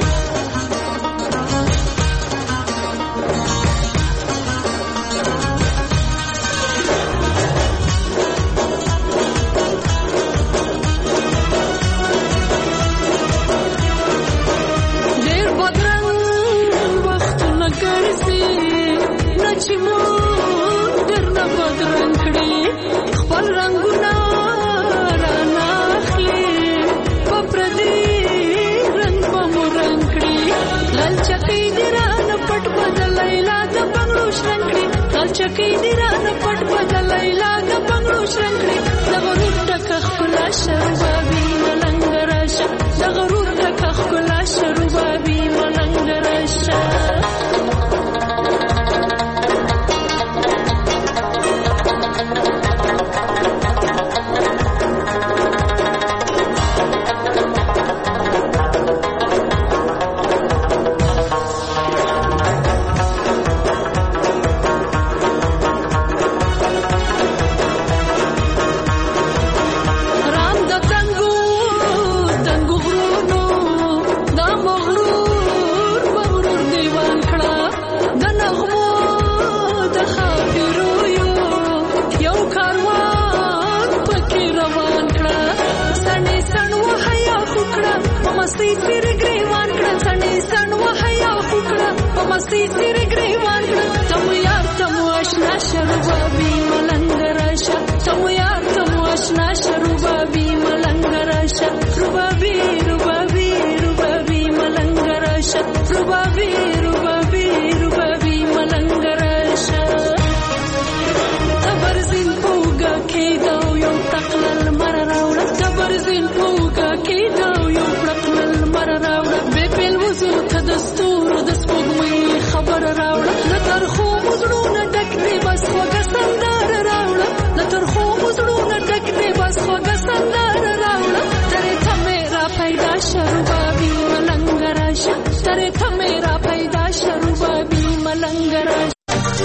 چې مون درنه بدرنګ کړي خپل رنگونه رانه اخلي په پردي رنګ به مو رنګ کړي غلچکۍ دې رانه پټ بدلۍ لا د بنګړو شرنګ کړي غلچکۍ دې رانه پټ بدلۍ لا د بنګړو شرنګ کړي د غرور ډکه ښکلا شروبابي ملنګ راشه د غرور ډکه ښکلا شروبابي ملنګ راشه مستي